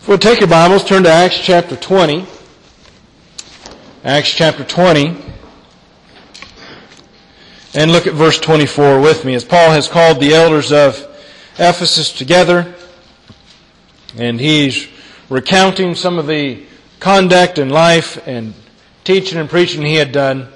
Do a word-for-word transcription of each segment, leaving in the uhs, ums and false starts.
If we'll take your Bibles, turn to Acts chapter twenty. Acts chapter twenty. And look at verse twenty-four with me. As Paul has called the elders of Ephesus together, and he's recounting some of the conduct and life and teaching and preaching he had done.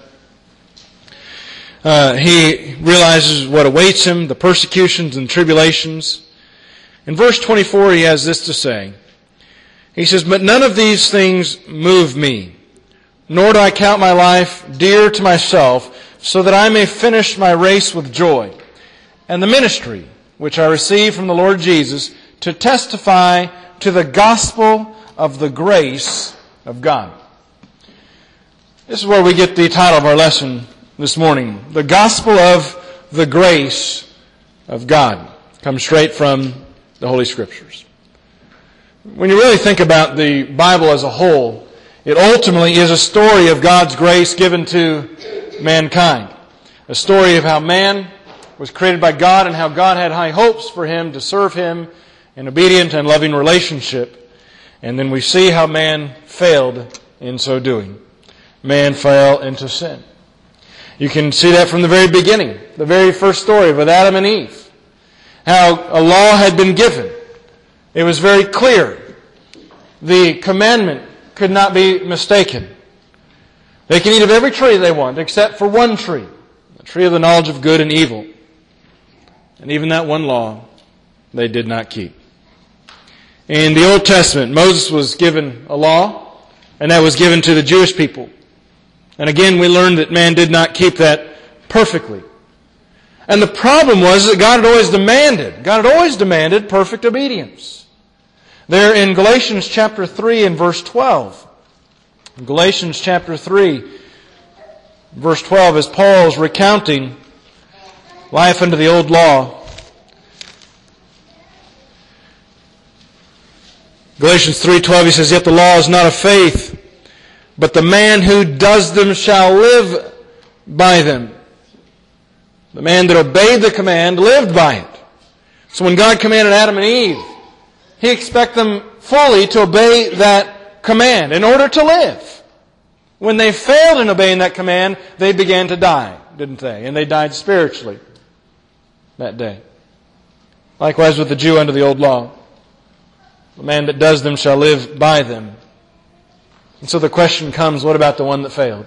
Uh, he realizes what awaits him, the persecutions and tribulations. In verse twenty-four, he has this to say. He says, "But none of these things move me, nor do I count my life dear to myself, so that I may finish my race with joy, and the ministry which I received from the Lord Jesus, to testify to the gospel of the grace of God." This is where we get the title of our lesson this morning. The gospel of the grace of God. Comes straight from the Holy Scriptures. When you really think about the Bible as a whole, it ultimately is a story of God's grace given to mankind. A story of how man was created by God and how God had high hopes for him to serve Him in obedient and loving relationship. And then we see how man failed in so doing. Man fell into sin. You can see that from the very beginning, the very first story with Adam and Eve. How a law had been given. It was very clear. The commandment could not be mistaken. They can eat of every tree they want except for one tree, the tree of the knowledge of good and evil. And even that one law they did not keep. In the Old Testament, Moses was given a law, and that was given to the Jewish people. And again, we learned that man did not keep that perfectly. And the problem was that God had always demanded, God had always demanded perfect obedience. There in Galatians chapter three and verse twelve. Galatians chapter three, verse twelve, as Paul is recounting life under the old law. Galatians three twelve, he says, "Yet the law is not of faith, but the man who does them shall live by them." The man that obeyed the command lived by it. So when God commanded Adam and Eve, He expected them fully to obey that command in order to live. When they failed in obeying that command, they began to die, didn't they? And they died spiritually that day. Likewise with the Jew under the old law. The man that does them shall live by them. And so the question comes, what about the one that failed?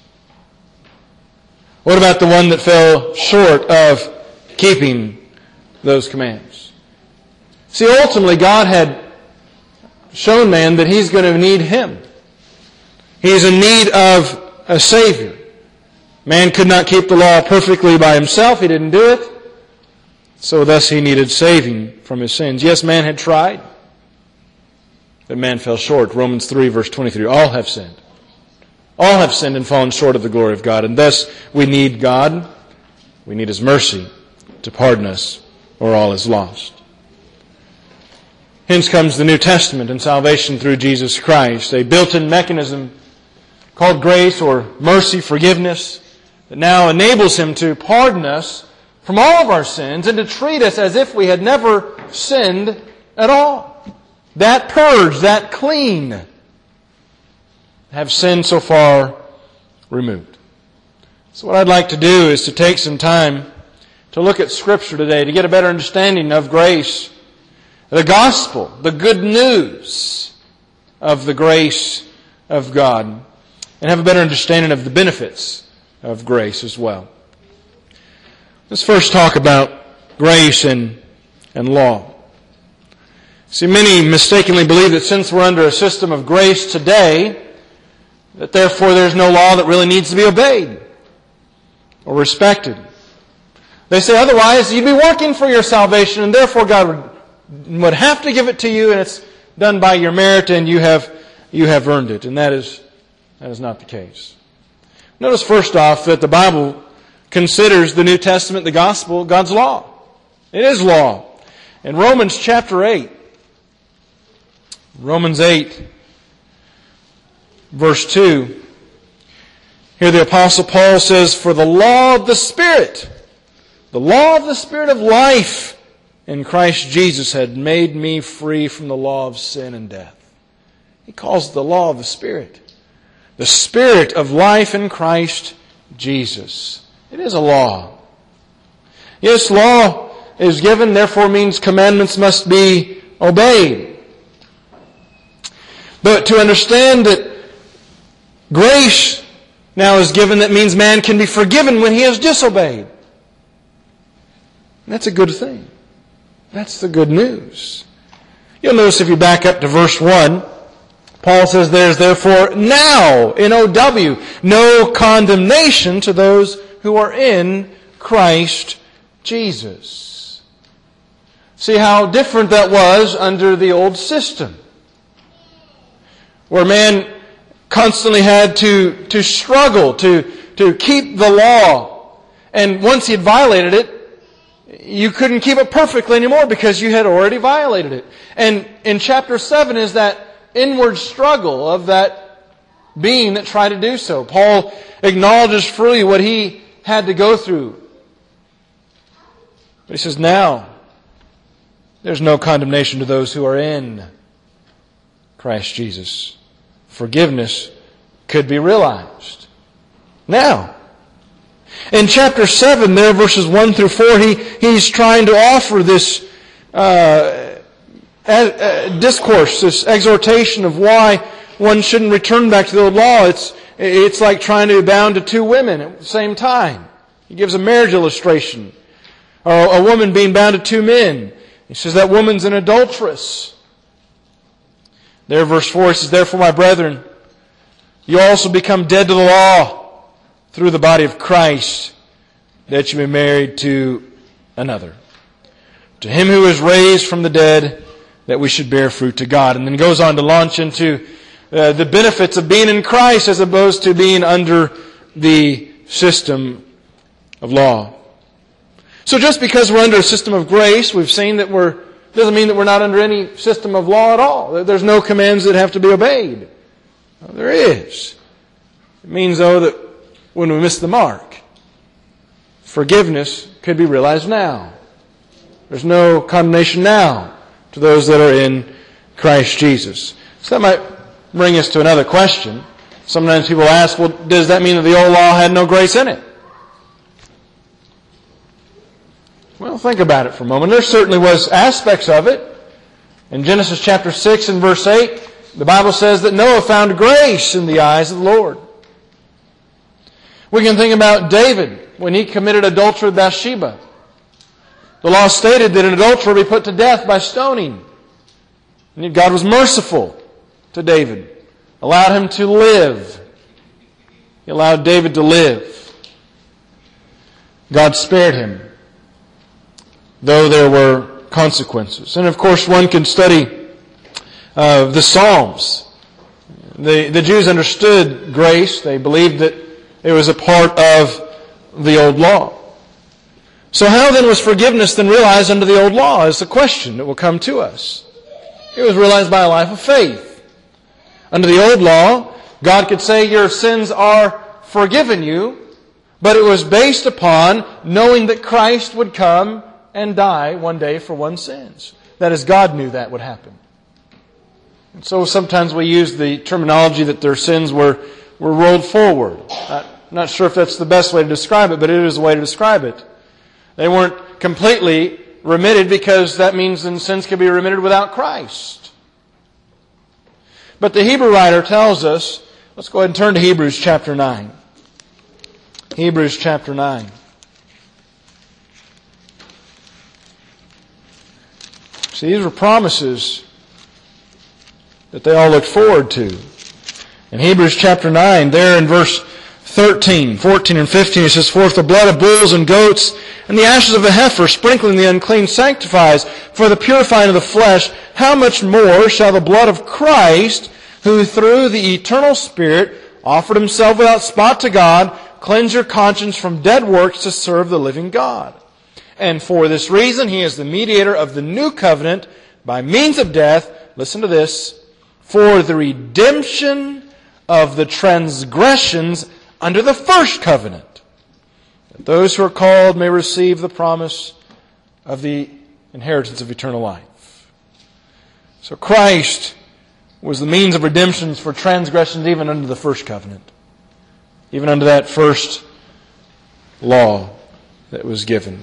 What about the one that fell short of keeping those commands? See, ultimately God had shown man that he's going to need Him. He's in need of a Savior. Man could not keep the law perfectly by himself. He didn't do it. So thus he needed saving from his sins. Yes, man had tried, but man fell short. Romans three verse twenty-three. All have sinned. All have sinned and fallen short of the glory of God. And thus we need God. We need His mercy to pardon us, or all is lost. Hence comes the New Testament and salvation through Jesus Christ, a built-in mechanism called grace or mercy, forgiveness, that now enables Him to pardon us from all of our sins and to treat us as if we had never sinned at all. That purge, that clean, have sin so far removed. So what I'd like to do is to take some time to look at Scripture today to get a better understanding of grace, the gospel, the good news of the grace of God, and have a better understanding of the benefits of grace as well. Let's first talk about grace and, and law. See, many mistakenly believe that since we're under a system of grace today, that therefore there's no law that really needs to be obeyed or respected. They say otherwise you'd be working for your salvation and therefore God would would have to give it to you, and it's done by your merit, and you have you have earned it. And that is that is not the case. Notice first off that the Bible considers the New Testament, the gospel, God's law. It is law. In Romans chapter eight, Romans eight, verse two, here the Apostle Paul says, "For the law of the Spirit, the law of the Spirit of life in Christ Jesus had made me free from the law of sin and death. He calls it the law of the Spirit. The Spirit of life in Christ Jesus. It is a law. Yes, law is given, therefore means commandments must be obeyed. But to understand that grace now is given, that means man can be forgiven when he has disobeyed. That's a good thing. That's the good news. You'll notice if you back up to verse one, Paul says there's therefore now, N O W, no condemnation to those who are in Christ Jesus. See how different that was under the old system, where man constantly had to, to struggle to, to keep the law. And once he had violated it, you couldn't keep it perfectly anymore because you had already violated it. And in chapter seven is that inward struggle of that being that tried to do so. Paul acknowledges freely what he had to go through. But he says, now, there's no condemnation to those who are in Christ Jesus. Forgiveness could be realized. Now, in chapter seven, there, verses one through four, he, he's trying to offer this uh, discourse, this exhortation of why one shouldn't return back to the old law. It's, it's like trying to be bound to two women at the same time. He gives a marriage illustration. Or a woman being bound to two men. He says that woman's an adulteress. There, verse four, he says, therefore, my brethren, you also become dead to the law through the body of Christ, that you be married to another. To him who is raised from the dead, that we should bear fruit to God. And then goes on to launch into uh, the benefits of being in Christ as opposed to being under the system of law. So just because we're under a system of grace, we've seen that we're, doesn't mean that we're not under any system of law at all. There's no commands that have to be obeyed. Well, there is. It means, though, that when we miss the mark, forgiveness could be realized now. There's no condemnation now to those that are in Christ Jesus. So that might bring us to another question. Sometimes people ask, well, does that mean that the old law had no grace in it? Well, think about it for a moment. There certainly was aspects of it. In Genesis chapter six and verse eight, the Bible says that Noah found grace in the eyes of the Lord. We can think about David when he committed adultery with Bathsheba. The law stated that an adulterer be put to death by stoning. And yet God was merciful to David, allowed him to live. He allowed David to live. God spared him, though there were consequences. And of course, one can study uh, the Psalms. The, the Jews understood grace. They believed that it was a part of the old law. So how then was forgiveness then realized under the old law is the question that will come to us. It was realized by a life of faith. Under the old law, God could say your sins are forgiven you, but it was based upon knowing that Christ would come and die one day for one's sins. That is, God knew that would happen. And so sometimes we use the terminology that their sins were, were rolled forward. Not, not sure if that's the best way to describe it, but it is a way to describe it. They weren't completely remitted because that means then sins can be remitted without Christ. But the Hebrew writer tells us, let's go ahead and turn to Hebrews chapter nine. Hebrews chapter nine. See, these were promises that they all looked forward to. In Hebrews chapter nine, there in verse thirteen, fourteen, and fifteen, it says, for if the blood of bulls and goats and the ashes of a heifer sprinkling the unclean sanctifies for the purifying of the flesh, how much more shall the blood of Christ, who through the eternal Spirit offered himself without spot to God, cleanse your conscience from dead works to serve the living God? And for this reason, he is the mediator of the new covenant by means of death, listen to this, for the redemption of the transgressions under the first covenant, that those who are called may receive the promise of the inheritance of eternal life. So Christ was the means of redemption for transgressions even under the first covenant, even under that first law that was given.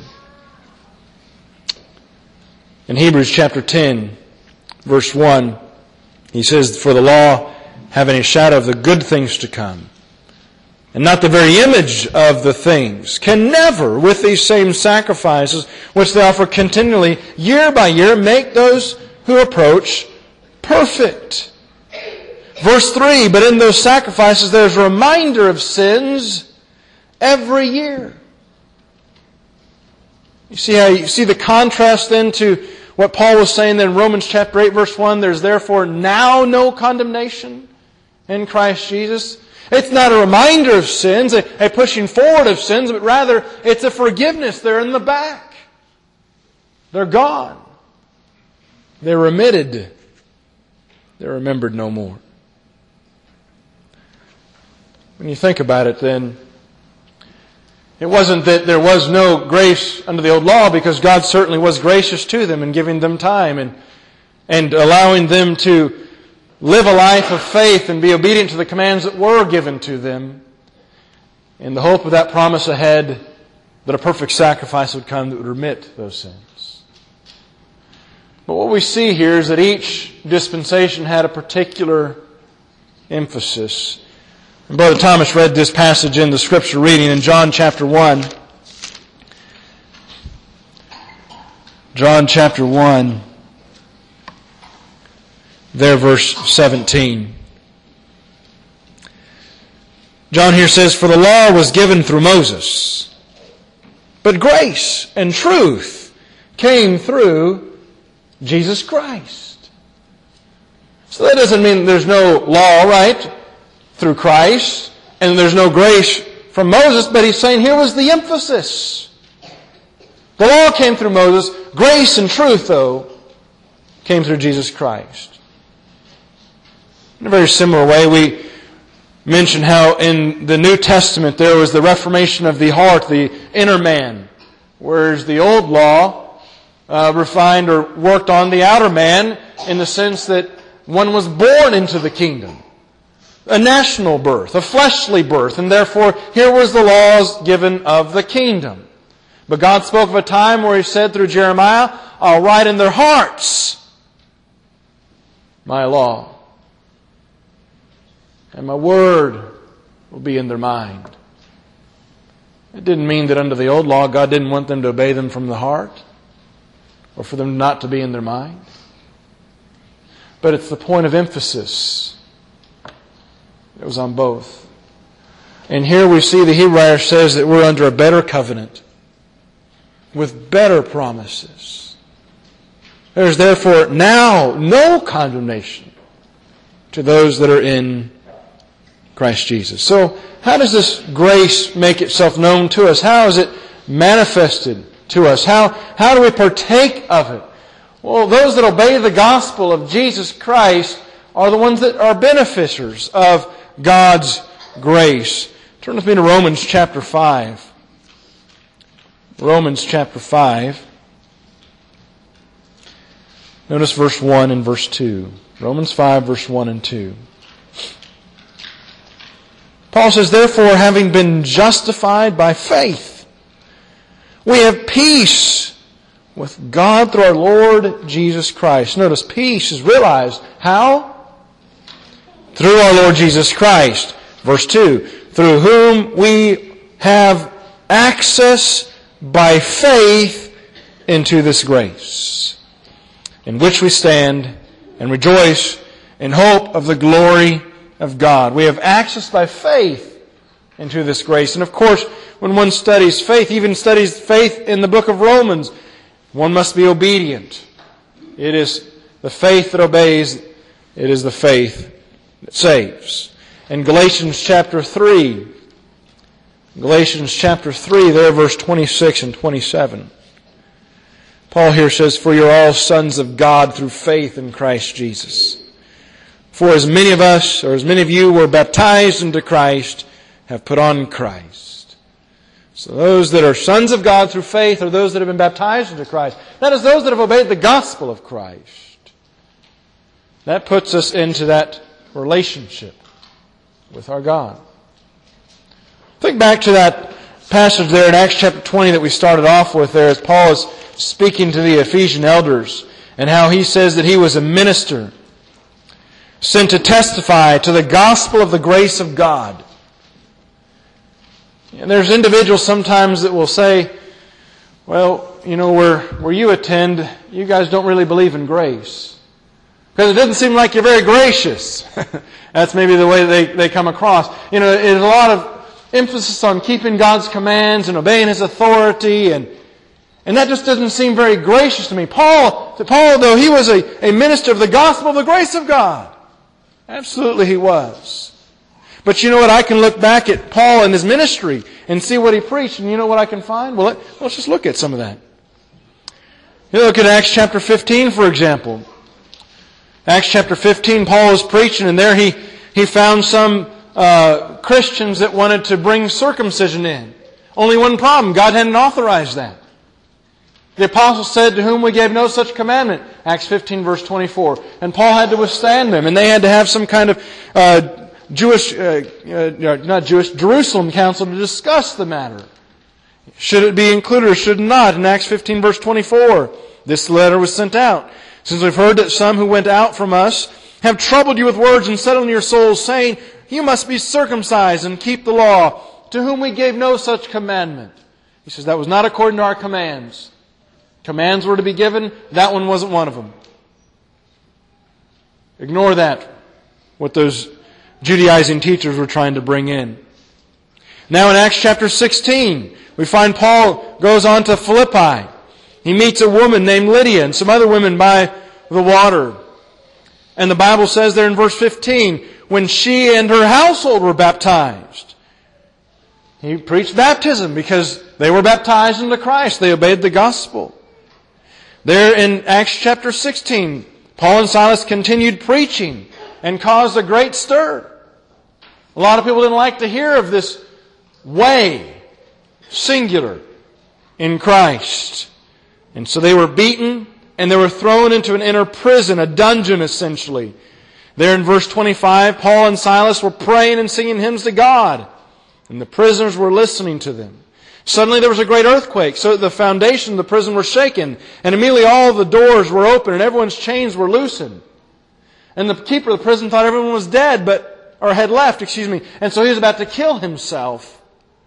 In Hebrews chapter ten, verse one, he says, "For the law, having a shadow of the good things to come, and not the very image of the things, can never, with these same sacrifices, which they offer continually, year by year, make those who approach perfect." Verse three, "But in those sacrifices there is a reminder of sins every year." You see how you see the contrast then to what Paul was saying in Romans chapter eight, verse one, "There's therefore now no condemnation in Christ Jesus." It's not a reminder of sins, a, a pushing forward of sins, but rather it's a forgiveness. They're in the back. They're gone. They're remitted. They're remembered no more. When you think about it, then, it wasn't that there was no grace under the old law, because God certainly was gracious to them in giving them time and, and allowing them to live a life of faith and be obedient to the commands that were given to them, in the hope of that promise ahead that a perfect sacrifice would come that would remit those sins. But what we see here is that each dispensation had a particular emphasis. And Brother Thomas read this passage in the Scripture reading in John chapter one. John chapter one. There, verse seventeen. John here says, "For the law was given through Moses, but grace and truth came through Jesus Christ." So that doesn't mean there's no law, right, through Christ, and there's no grace from Moses, but he's saying here was the emphasis. The law came through Moses. Grace and truth, though, came through Jesus Christ. In a very similar way, we mentioned how in the New Testament there was the reformation of the heart, the inner man, whereas the old law uh, refined or worked on the outer man in the sense that one was born into the kingdom. A national birth, a fleshly birth, and therefore here was the laws given of the kingdom. But God spoke of a time where He said through Jeremiah, "I'll write in their hearts my law, and my word will be in their mind." It didn't mean that under the old law God didn't want them to obey them from the heart, or for them not to be in their mind. But it's the point of emphasis. It was on both. And here we see the Hebrew writer says that we're under a better covenant with better promises. There is therefore now no condemnation to those that are in Christ Jesus. So how does this grace make itself known to us? How is it manifested to us? How, how do we partake of it? Well, those that obey the gospel of Jesus Christ are the ones that are beneficiaries of God's grace. Turn with me to Romans chapter five. Romans chapter five. Notice verse one and verse two. Romans five, verse one and two. Paul says, "Therefore, having been justified by faith, we have peace with God through our Lord Jesus Christ." Notice, peace is realized. How? Through our Lord Jesus Christ. Verse two, "Through whom we have access by faith into this grace, in which we stand and rejoice in hope of the glory of God." We have access by faith into this grace. And of course, when one studies faith, even studies faith in the book of Romans, one must be obedient. It is the faith that obeys. It is the faith that saves. In Galatians chapter three, Galatians chapter three, there verse twenty-six and twenty-seven. Paul here says, "For you're all sons of God through faith in Christ Jesus. For as many of us, or as many of you were baptized into Christ, have put on Christ." So those that are sons of God through faith are those that have been baptized into Christ. That is, those that have obeyed the gospel of Christ. That puts us into that relationship with our God. Think back to that passage there in Acts chapter twenty that we started off with there, as Paul is speaking to the Ephesian elders, and how he says that he was a minister sent to testify to the gospel of the grace of God. And there's individuals sometimes that will say, well, you know, where, where you attend, you guys don't really believe in grace. Because it doesn't seem like you're very gracious. That's maybe the way they, they come across. You know, there's a lot of emphasis on keeping God's commands and obeying His authority, and and that just doesn't seem very gracious to me. Paul, Paul, though he was a, a minister of the gospel of the grace of God, absolutely he was. But you know what? I can look back at Paul and his ministry and see what he preached, and you know what I can find? Well, let, let's just look at some of that. You look at Acts chapter fifteen, for example. Acts chapter fifteen, Paul was preaching, and there he, he found some uh, Christians that wanted to bring circumcision in. Only one problem: God hadn't authorized that. The apostle said, to whom we gave no such commandment. Acts fifteen, verse twenty-four. And Paul had to withstand them, and they had to have some kind of uh, Jewish, uh, uh, not Jewish, Jerusalem council to discuss the matter. Should it be included or should it not? In Acts fifteen, verse twenty-four, this letter was sent out. Since we've heard that some who went out from us have troubled you with words and settled in your souls, saying, you must be circumcised and keep the law, to whom we gave no such commandment. He says that was not according to our commands. Commands were to be given. That one wasn't one of them. Ignore that, what those Judaizing teachers were trying to bring in. Now in Acts chapter sixteen, we find Paul goes on to Philippi. He meets a woman named Lydia and some other women by the water. And the Bible says there in verse fifteen, when she and her household were baptized. He preached baptism because they were baptized into Christ. They obeyed the gospel. There in Acts chapter sixteen, Paul and Silas continued preaching and caused a great stir. A lot of people didn't like to hear of this way, singular, in Christ. And so they were beaten and they were thrown into an inner prison, a dungeon essentially. There in verse twenty-five, Paul and Silas were praying and singing hymns to God, and the prisoners were listening to them. Suddenly there was a great earthquake, so that the foundation of the prison were shaken, and immediately all the doors were open, and everyone's chains were loosened. And the keeper of the prison thought everyone was dead, but or had left, excuse me, and so he was about to kill himself.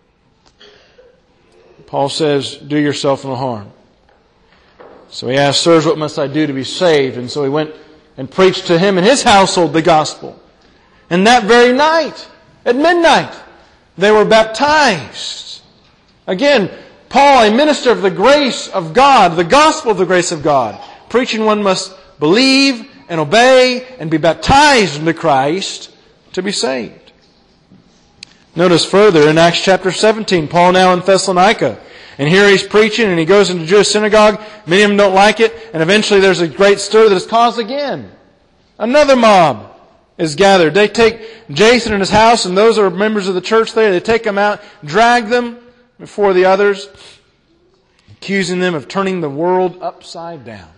Paul says, do yourself no harm. So he asked, sirs, what must I do to be saved? And so he went and preached to him and his household the gospel. And that very night, at midnight, they were baptized. Again, Paul, a minister of the grace of God, the gospel of the grace of God, preaching one must believe and obey and be baptized into Christ to be saved. Notice further in Acts chapter seventeen, Paul now in Thessalonica. And here he's preaching and he goes into the Jewish synagogue. Many of them don't like it. And eventually there's a great stir that is caused again. Another mob is gathered. They take Jason and his house, and those are members of the church there. They take them out, drag them before the others, accusing them of turning the world upside down.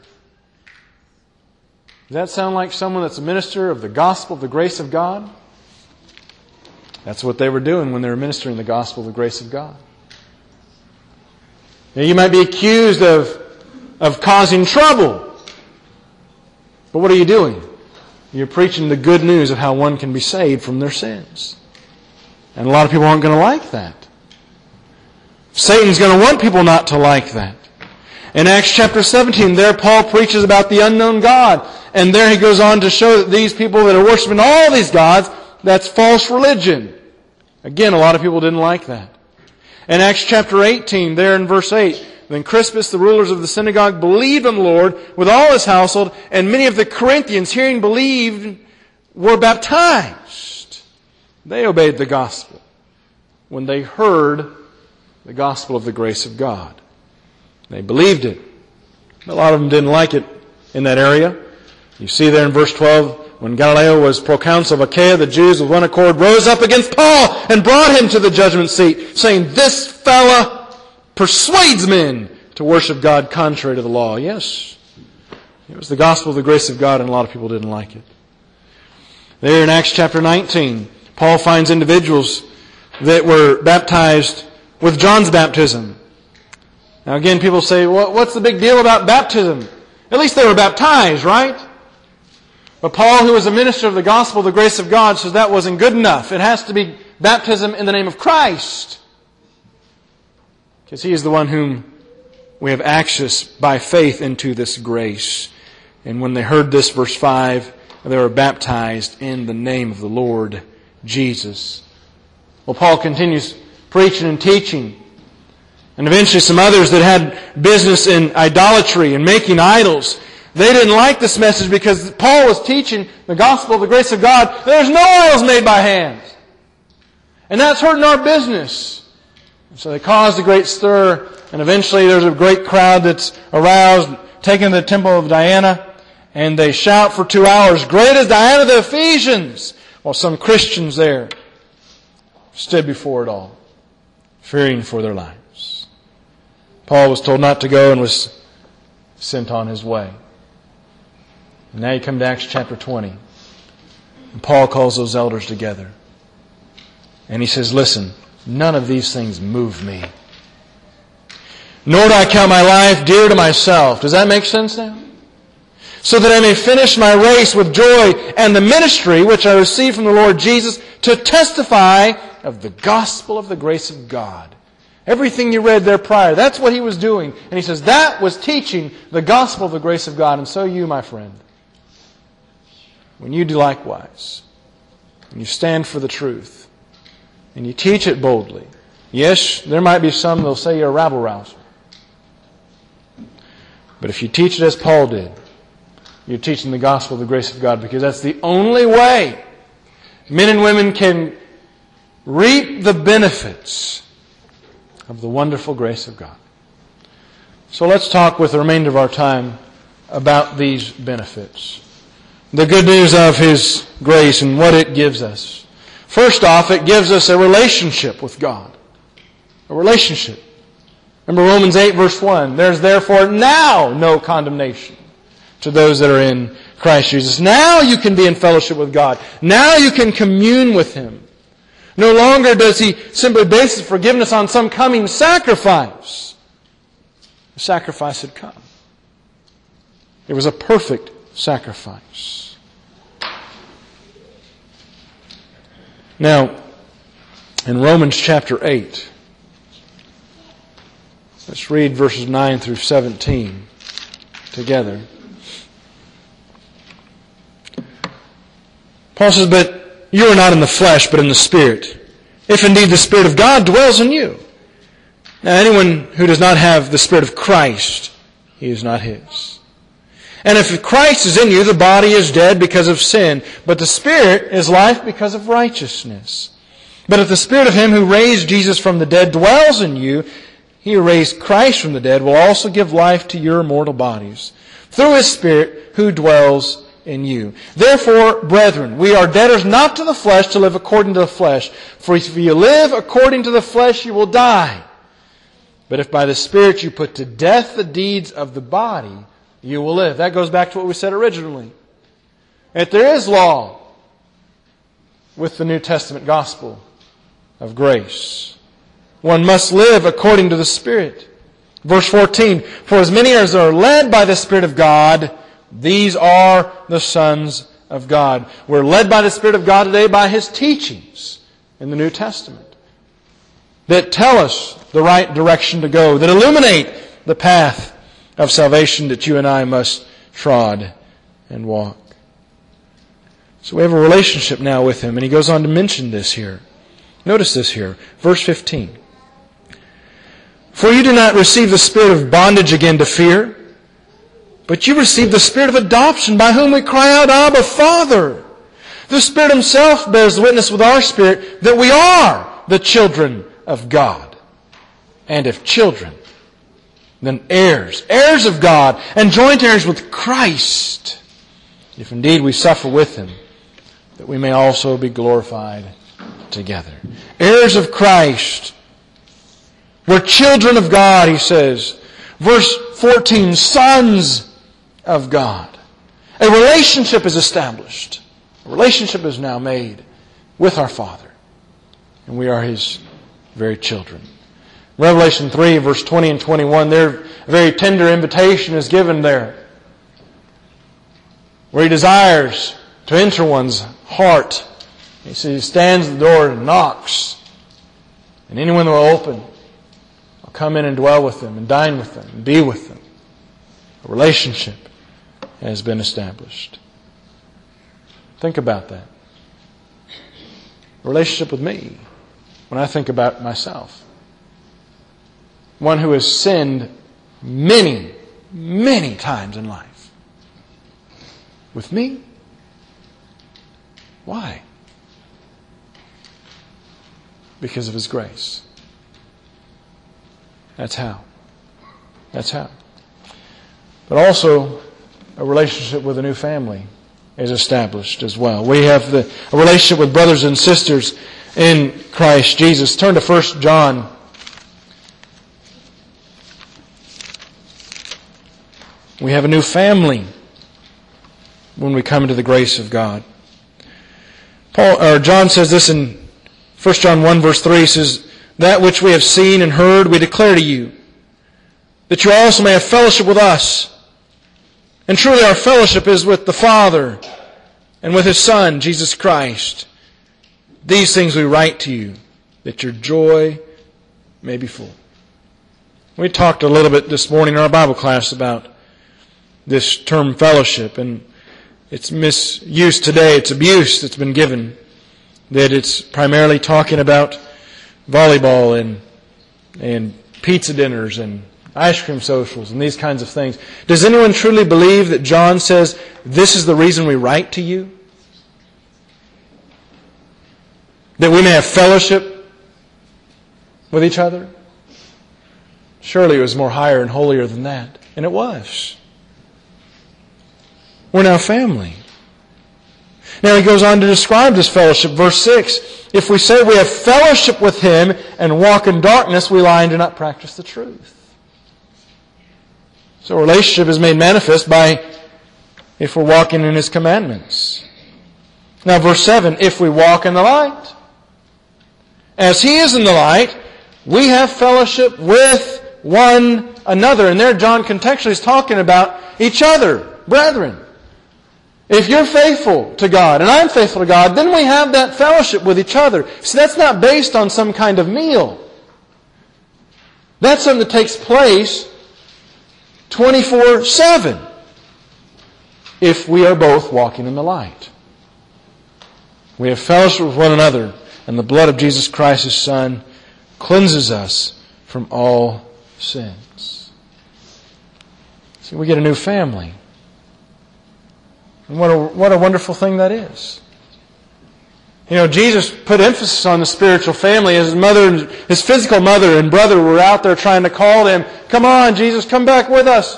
Does that sound like someone that's a minister of the gospel of the grace of God? That's what they were doing when they were ministering the gospel of the grace of God. Now, you might be accused of, of causing trouble. But what are you doing? You're preaching the good news of how one can be saved from their sins. And a lot of people aren't going to like that. Satan's going to want people not to like that. In Acts chapter seventeen, there Paul preaches about the unknown God. And there he goes on to show that these people that are worshiping all these gods, that's false religion. Again, a lot of people didn't like that. In Acts chapter eighteen, there in verse eight, then Crispus, the rulers of the synagogue, believed on the Lord with all his household, and many of the Corinthians, hearing believed, were baptized. They obeyed the gospel when they heard the gospel of the grace of God. They believed it. A lot of them didn't like it in that area. You see there in verse twelve, when Galileo was proconsul of Achaia, the Jews with one accord rose up against Paul and brought him to the judgment seat, saying, "This fella persuades men to worship God contrary to the law." Yes, it was the gospel of the grace of God, and a lot of people didn't like it. There in Acts chapter nineteen, Paul finds individuals that were baptized with John's baptism. Now again, people say, well, what's the big deal about baptism? At least they were baptized, right? But Paul, who was a minister of the gospel of the grace of God, says that wasn't good enough. It has to be baptism in the name of Christ. Because He is the one whom we have access by faith into this grace. And when they heard this, verse five, they were baptized in the name of the Lord Jesus. Well, Paul continues preaching and teaching. And eventually some others that had business in idolatry and making idols, they didn't like this message because Paul was teaching the gospel of the grace of God. There's no idols made by hands. And that's hurting our business. And so they caused a great stir, and eventually there's a great crowd that's aroused, taken to the temple of Diana, and they shout for two hours, "Great is Diana of the Ephesians!" While some Christians there stood before it all, fearing for their lives. Paul was told not to go and was sent on his way. And now you come to Acts chapter twenty. And Paul calls those elders together. And he says, "Listen, none of these things move me. Nor do I count my life dear to myself." Does that make sense now? "So that I may finish my race with joy and the ministry which I received from the Lord Jesus to testify of the gospel of the grace of God." Everything you read there prior, that's what he was doing. And he says that was teaching the gospel of the grace of God. And so you, my friend, when you do likewise, and you stand for the truth, and you teach it boldly, yes, there might be some that will say you're a rabble-rouser. But if you teach it as Paul did, you're teaching the gospel of the grace of God, because that's the only way men and women can reap the benefits of the wonderful grace of God. So let's talk with the remainder of our time about these benefits. The good news of His grace and what it gives us. First off, it gives us a relationship with God. A relationship. Remember Romans eight verse one. "There's therefore now no condemnation to those that are in Christ Jesus." Now you can be in fellowship with God. Now you can commune with Him. No longer does He simply base His forgiveness on some coming sacrifice. The sacrifice had come. It was a perfect sacrifice. Now, in Romans chapter eight, let's read verses nine through seventeen together. Paul says, "But you are not in the flesh, but in the Spirit, if indeed the Spirit of God dwells in you. Now anyone who does not have the Spirit of Christ, he is not His. And if Christ is in you, the body is dead because of sin, but the Spirit is life because of righteousness. But if the Spirit of Him who raised Jesus from the dead dwells in you, He who raised Christ from the dead will also give life to your mortal bodies, through His Spirit who dwells in you. Therefore, brethren, we are debtors not to the flesh to live according to the flesh. For if you live according to the flesh, you will die. But if by the Spirit you put to death the deeds of the body, you will live." That goes back to what we said originally. That there is law with the New Testament gospel of grace. One must live according to the Spirit. Verse fourteen, "For as many as are led by the Spirit of God, these are the sons of God." We're led by the Spirit of God today by His teachings in the New Testament that tell us the right direction to go, that illuminate the path of salvation that you and I must trod and walk. So we have a relationship now with Him, and he goes on to mention this here. Notice this here, verse fifteen. "For you do not receive the spirit of bondage again to fear, but you receive the Spirit of adoption, by whom we cry out, Abba, Father. The Spirit Himself bears witness with our spirit that we are the children of God. And if children, then heirs, heirs of God, and joint heirs with Christ, if indeed we suffer with Him, that we may also be glorified together. Heirs of Christ. We're children of God, he says. Verse fourteen, sons of God. A relationship is established. A relationship is now made with our Father. And we are His very children. Revelation three, verse twenty and twenty-one, there a very tender invitation is given there, where He desires to enter one's heart. He says He stands at the door and knocks. And anyone that will open will come in and dwell with them and dine with them and be with them. A relationship has been established. Think about that. A relationship with me when I think about myself. One who has sinned many, many times in life. With me? Why? Because of His grace. That's how. That's how. But also, a relationship with a new family is established as well. We have the, a relationship with brothers and sisters in Christ Jesus. Turn to First John. We have a new family when we come into the grace of God. Paul or John says this in First John one verse three. He says, "That which we have seen and heard we declare to you, that you also may have fellowship with us. And truly our fellowship is with the Father and with His Son, Jesus Christ. These things we write to you, that your joy may be full." We talked a little bit this morning in our Bible class about this term fellowship, and it's misused today. It's abuse that's been given. That it's primarily talking about volleyball and and pizza dinners and ice cream socials and these kinds of things. Does anyone truly believe that John says, this is the reason we write to you? That we may have fellowship with each other? Surely it was more higher and holier than that. And it was. We're now family. Now he goes on to describe this fellowship. Verse six, "If we say we have fellowship with Him and walk in darkness, we lie and do not practice the truth." So a relationship is made manifest by if we're walking in His commandments. Now verse seven, "If we walk in the light, as He is in the light, we have fellowship with one another." And there John contextually is talking about each other, brethren. If you're faithful to God and I'm faithful to God, then we have that fellowship with each other. See, that's not based on some kind of meal. That's something that takes place twenty-four seven if we are both walking in the light. We have fellowship with one another, and the blood of Jesus Christ, His Son, cleanses us from all sins. See, we get a new family. And what a, what a wonderful thing that is. You know, Jesus put emphasis on the spiritual family. His mother, his physical mother and brother were out there trying to call Him, "Come on, Jesus, come back with us."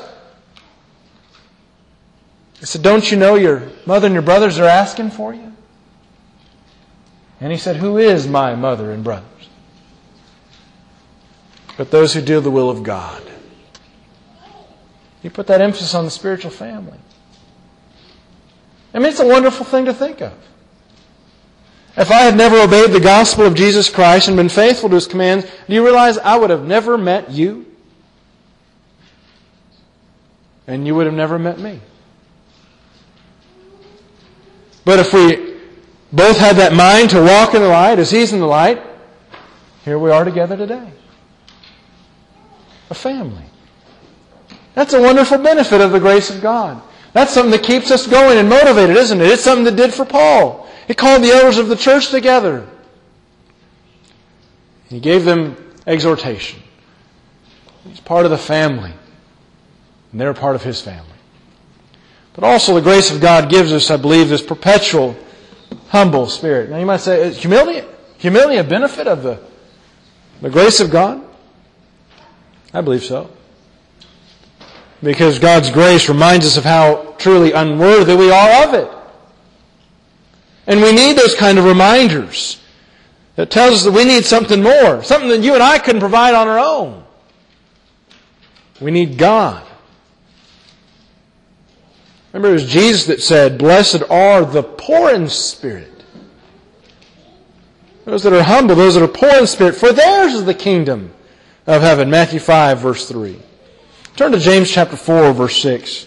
He said, "Don't you know your mother and your brothers are asking for you?" And He said, "Who is my mother and brothers? But those who do the will of God." He put that emphasis on the spiritual family. I mean, it's a wonderful thing to think of. If I had never obeyed the gospel of Jesus Christ and been faithful to His commands, do you realize I would have never met you? And you would have never met me. But if we both had that mind to walk in the light as He's in the light, here we are together today. A family. That's a wonderful benefit of the grace of God. That's something that keeps us going and motivated, isn't it? It's something that did for Paul. He called the elders of the church together. He gave them exhortation. He's part of the family. And they're part of His family. But also the grace of God gives us, I believe, this perpetual, humble spirit. Now you might say, is humility, humility a benefit of the, the grace of God? I believe so. because God's grace reminds us of how truly unworthy we are of it. And we need those kind of reminders that tells us that we need something more, something that you and I couldn't provide on our own. We need God. Remember, it was Jesus that said, "Blessed are the poor in spirit." Those that are humble, those that are poor in spirit, for theirs is the kingdom of heaven. Matthew five, verse three. Turn to James chapter four, verse six.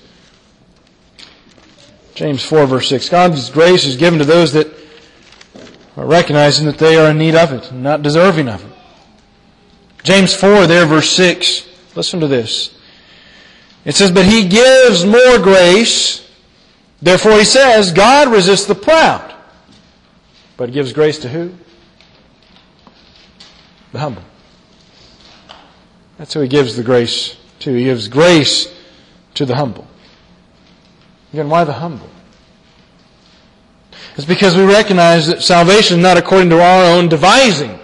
James four, verse six. God's grace is given to those that are recognizing that they are in need of it and not deserving of it. James four, there, verse six. Listen to this. It says, "But He gives more grace. Therefore," He says, "God resists the proud, but gives grace to who? The humble." That's who He gives the grace to. He gives grace to the humble. Again, why the humble? It's because we recognize that salvation is not according to our own devising,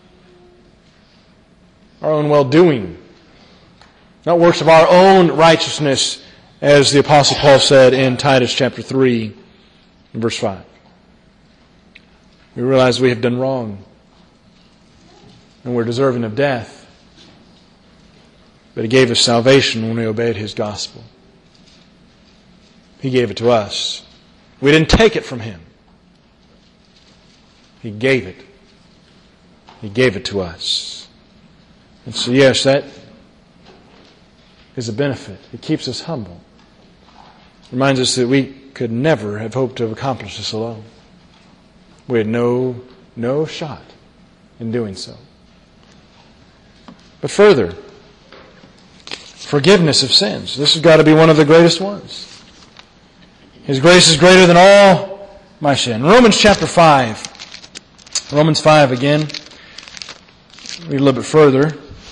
our own well-doing, not works of our own righteousness, as the Apostle Paul said in Titus chapter three, verse five. We realize we have done wrong, and we're deserving of death. But He gave us salvation when we obeyed His gospel. He gave it to us. We didn't take it from Him. He gave it. He gave it to us. And so yes, that is a benefit. It keeps us humble. It reminds us that we could never have hoped to have accomplished this alone. We had no, no shot in doing so. But further, forgiveness of sins. This has got to be one of the greatest ones. His grace is greater than all my sin. Romans chapter five. Romans five again. Read a little bit further.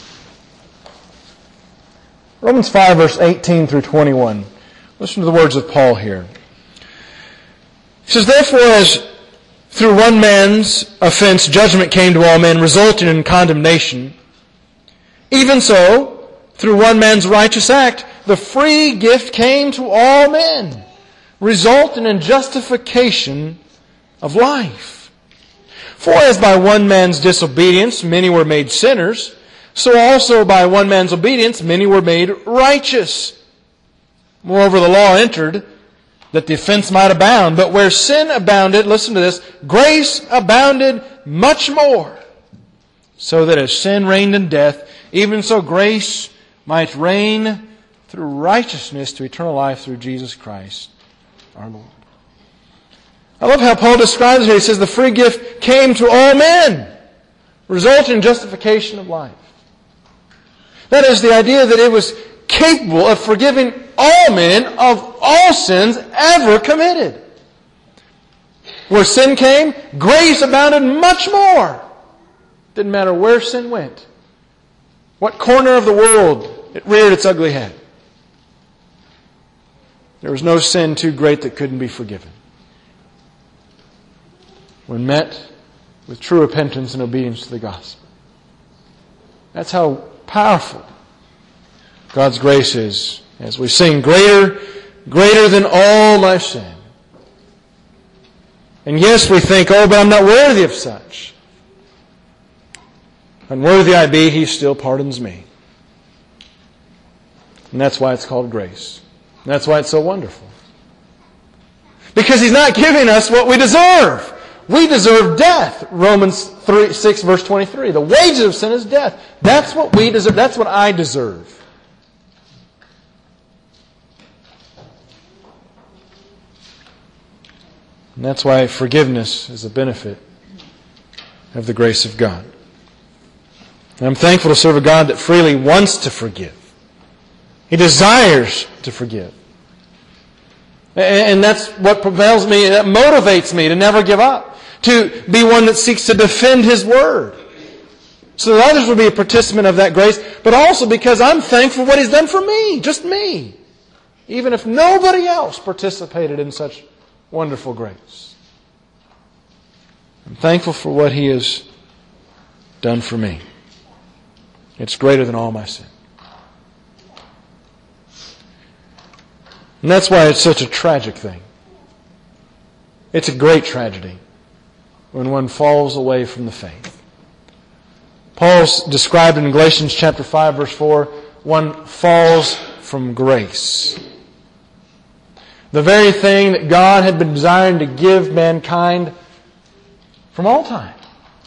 Romans five, verse eighteen through twenty-one. Listen to the words of Paul here. He says, "Therefore, as through one man's offense judgment came to all men, resulting in condemnation, even so, through one man's righteous act, the free gift came to all men, resulting in justification of life. For as by one man's disobedience many were made sinners, so also by one man's obedience many were made righteous. Moreover, the law entered that the offense might abound. But where sin abounded," listen to this, "grace abounded much more. So that as sin reigned in death, even so grace might reign through righteousness to eternal life through Jesus Christ our Lord." I love how Paul describes it here. He says the free gift came to all men, resulting in justification of life. That is the idea that it was capable of forgiving all men of all sins ever committed. Where sin came, grace abounded much more. Didn't matter where sin went, what corner of the world it reared its ugly head. There was no sin too great that couldn't be forgiven, when met with true repentance and obedience to the gospel. That's how powerful God's grace is, as we sing, "Greater, greater than all my sin." And yes, we think, "Oh, but I'm not worthy of such." Unworthy I be, He still pardons me. And that's why it's called grace. And that's why it's so wonderful. Because He's not giving us what we deserve. We deserve death. Romans three, six, verse twenty-three. The wages of sin is death. That's what we deserve. That's what I deserve. And that's why forgiveness is a benefit of the grace of God. And I'm thankful to serve a God that freely wants to forgive. He desires to forgive. And that's what propels me, that motivates me to never give up. To be one that seeks to defend His Word. So that others will be a participant of that grace, but also because I'm thankful for what He's done for me, just me. Even if nobody else participated in such wonderful grace. I'm thankful for what He has done for me. It's greater than all my sin. And that's why it's such a tragic thing. It's a great tragedy when one falls away from the faith. Paul's described in Galatians chapter five, verse four, one falls from grace. The very thing that God had been desiring to give mankind from all time.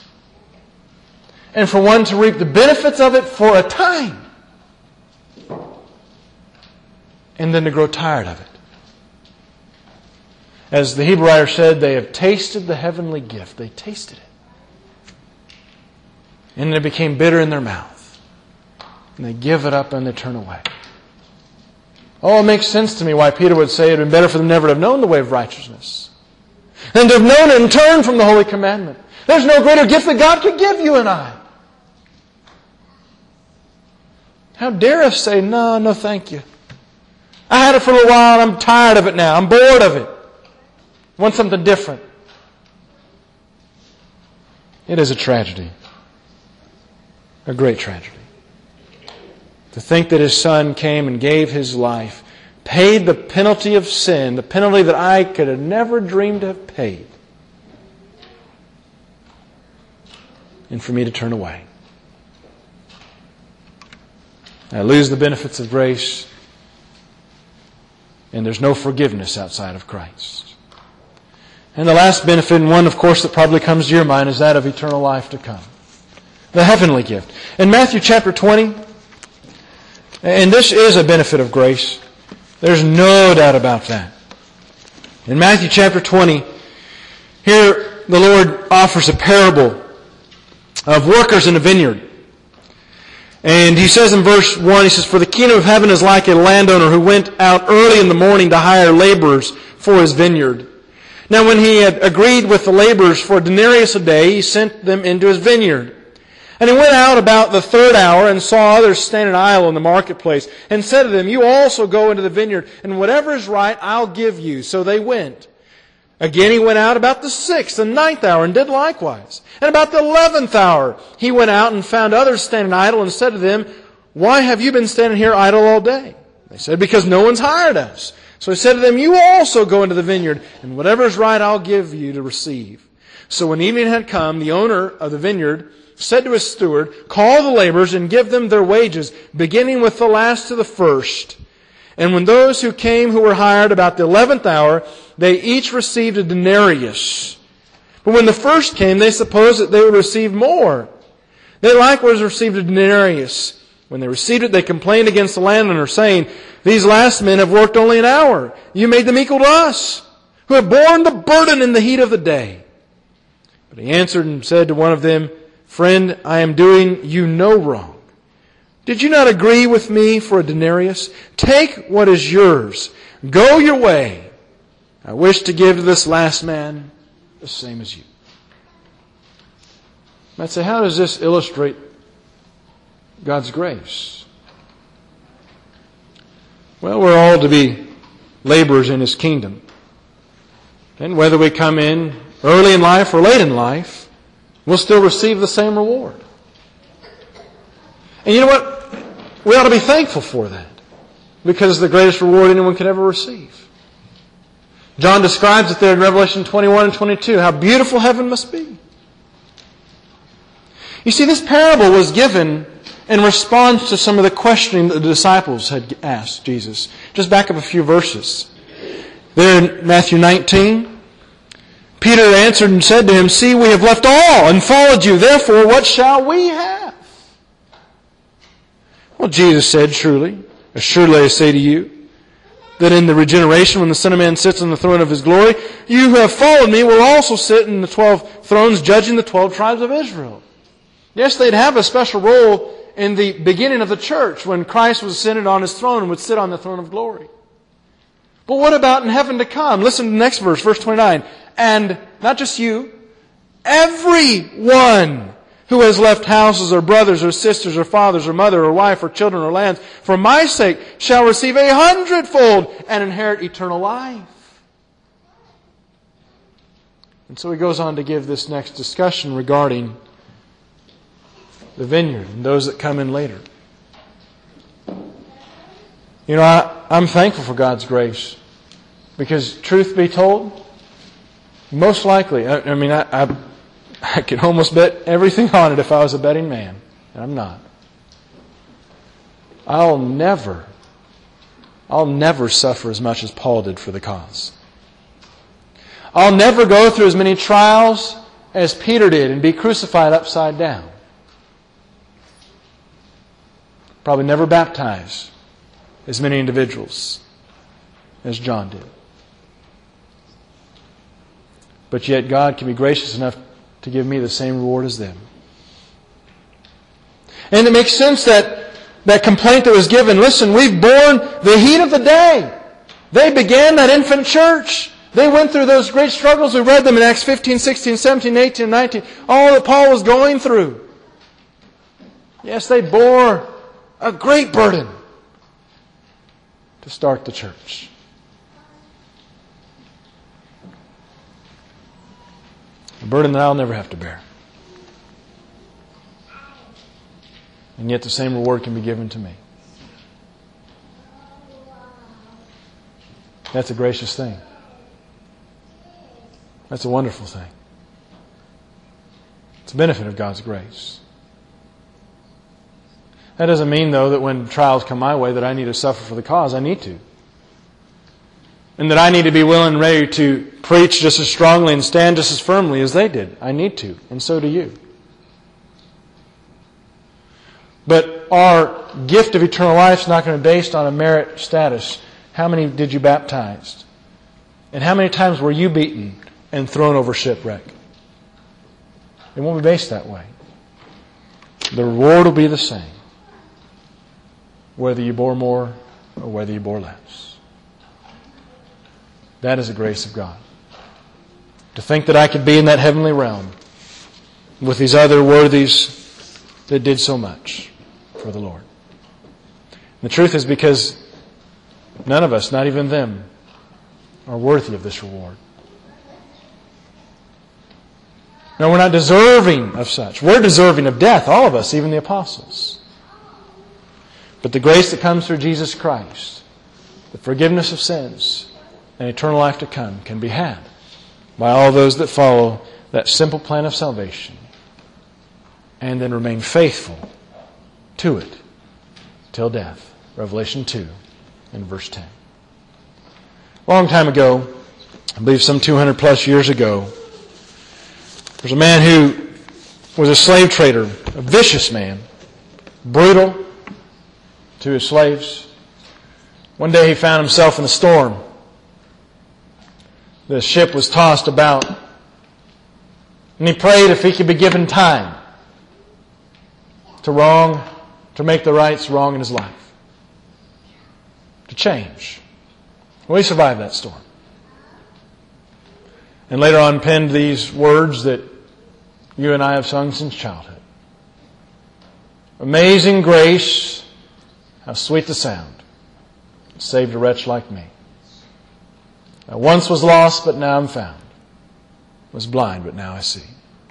And for one to reap the benefits of it for a time. And then to grow tired of it. As the Hebrew writer said, they have tasted the heavenly gift. They tasted it. And it became bitter in their mouth. And they give it up and they turn away. Oh, it makes sense to me why Peter would say it would have been better for them never to have known the way of righteousness than to have known it and turned from the holy commandment. There's no greater gift that God could give you and I. How dare us say, no, no thank you. I had it for a little while and I'm tired of it now. I'm bored of it. I want something different. It is a tragedy. A great tragedy. To think that His Son came and gave His life, paid the penalty of sin, the penalty that I could have never dreamed to have paid, and for me to turn away. I lose the benefits of grace, and there's no forgiveness outside of Christ. And the last benefit, and one, of course, that probably comes to your mind, is that of eternal life to come. The heavenly gift. In Matthew chapter twenty, and this is a benefit of grace. There's no doubt about that. In Matthew chapter twenty, here the Lord offers a parable of workers in a vineyard. And He says in verse one, He says, "For the kingdom of heaven is like a landowner who went out early in the morning to hire laborers for his vineyard. Now when he had agreed with the laborers for a denarius a day, he sent them into his vineyard. And he went out about the third hour and saw others standing idle in the marketplace, and said to them, 'You also go into the vineyard, and whatever is right I'll give you.' So they went. Again he went out about the sixth and ninth hour, and did likewise. And about the eleventh hour he went out and found others standing idle, and said to them, 'Why have you been standing here idle all day?' They said, 'Because no one's hired us.' So he said to them, 'You also go into the vineyard, and whatever is right I'll give you to receive.' So when evening had come, the owner of the vineyard said to his steward, 'Call the laborers and give them their wages, beginning with the last to the first.' And when those who came who were hired about the eleventh hour, they each received a denarius. But when the first came, they supposed that they would receive more. They likewise received a denarius. When they received it, they complained against the landowner, saying, 'These last men have worked only an hour. You made them equal to us, who have borne the burden in the heat of the day.' But he answered and said to one of them, 'Friend, I am doing you no wrong. Did you not agree with me for a denarius? Take what is yours. Go your way. I wish to give to this last man the same as you.'" You might say, how does this illustrate God's grace? Well, we're all to be laborers in His kingdom. And whether we come in early in life or late in life, we'll still receive the same reward. And you know what? We ought to be thankful for that, because it's the greatest reward anyone could ever receive. John describes it there in Revelation twenty-one and twenty-two, how beautiful heaven must be. You see, this parable was given in response to some of the questioning that the disciples had asked Jesus. Just back up a few verses. There in Matthew nineteen, Peter answered and said to Him, "See, we have left all and followed you. Therefore, what shall we have?" Well, Jesus said, "Truly, assuredly I say to you, that in the regeneration, when the Son of Man sits on the throne of His glory, you who have followed me will also sit in the twelve thrones, judging the twelve tribes of Israel." Yes, they'd have a special role in the beginning of the church, when Christ was ascended on His throne and would sit on the throne of glory. But what about in heaven to come? Listen to the next verse, verse twenty-nine. "And not just you, everyone who has left houses or brothers or sisters or fathers or mother or wife or children or lands for my sake shall receive a hundredfold and inherit eternal life." And so he goes on to give this next discussion regarding the vineyard and those that come in later. You know, I, I'm thankful for God's grace. Because truth be told, most likely, I, I mean, I, I, I could almost bet everything on it if I was a betting man. And I'm not. I'll never, I'll never suffer as much as Paul did for the cause. I'll never go through as many trials as Peter did and be crucified upside down. Probably never baptize as many individuals as John did. But yet God can be gracious enough to give me the same reward as them. And it makes sense that that complaint that was given, listen, we've borne the heat of the day. They began that infant church. They went through those great struggles. We read them in Acts fifteen, sixteen, seventeen, eighteen, nineteen. All that Paul was going through. Yes, they bore a great burden to start the church. A burden that I'll never have to bear. And yet the same reward can be given to me. That's a gracious thing. That's a wonderful thing. It's a benefit of God's grace. That doesn't mean, though, that when trials come my way that I need to suffer for the cause. I need to. And that I need to be willing and ready to preach just as strongly and stand just as firmly as they did. I need to. And so do you. But our gift of eternal life is not going to be based on a merit status. How many did you baptize? And how many times were you beaten and thrown over shipwreck? It won't be based that way. The reward will be the same, whether you bore more or whether you bore less. That is the grace of God. To think that I could be in that heavenly realm with these other worthies that did so much for the Lord. And the truth is because none of us, not even them, are worthy of this reward. No, we're not deserving of such. We're deserving of death, all of us, even the apostles. But the grace that comes through Jesus Christ, the forgiveness of sins, and eternal life to come can be had by all those that follow that simple plan of salvation and then remain faithful to it till death. Revelation two and verse ten. A long time ago, I believe some two hundred plus years ago, there's a man who was a slave trader, a vicious man, brutal to his slaves. One day he found himself in a storm. The ship was tossed about. And he prayed if he could be given time to wrong, to make the rights wrong in his life. To change. Well, he survived that storm. And later on penned these words that you and I have sung since childhood. Amazing grace, how sweet the sound. It saved a wretch like me. I once was lost, but now I'm found. Was blind, but now I see.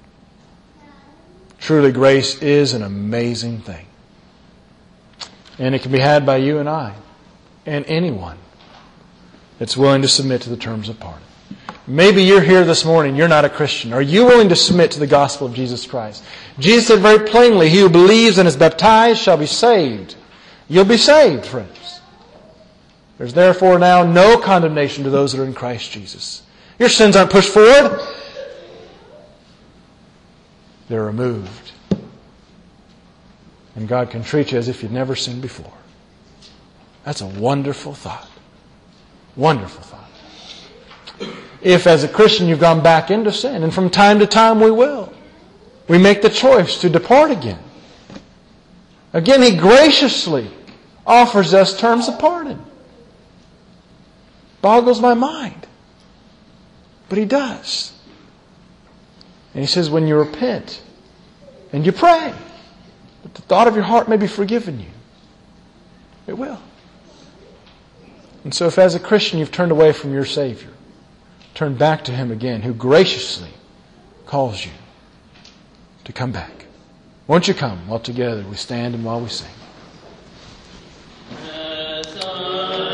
Truly, grace is an amazing thing. And it can be had by you and I, and anyone that's willing to submit to the terms of pardon. Maybe you're here this morning, you're not a Christian. Are you willing to submit to the gospel of Jesus Christ? Jesus said very plainly, he who believes and is baptized shall be saved. You'll be saved, friends. There's therefore now no condemnation to those that are in Christ Jesus. Your sins aren't pushed forward. They're removed. And God can treat you as if you'd never sinned before. That's a wonderful thought. Wonderful thought. If as a Christian you've gone back into sin, and from time to time we will, we make the choice to depart again. Again, He graciously offers us terms of pardon. Boggles my mind. But He does. And He says, when you repent and you pray, that the thought of your heart may be forgiven you, it will. And so if as a Christian you've turned away from your Savior, turn back to Him again, who graciously calls you to come back. Won't you come while together we stand and while we sing?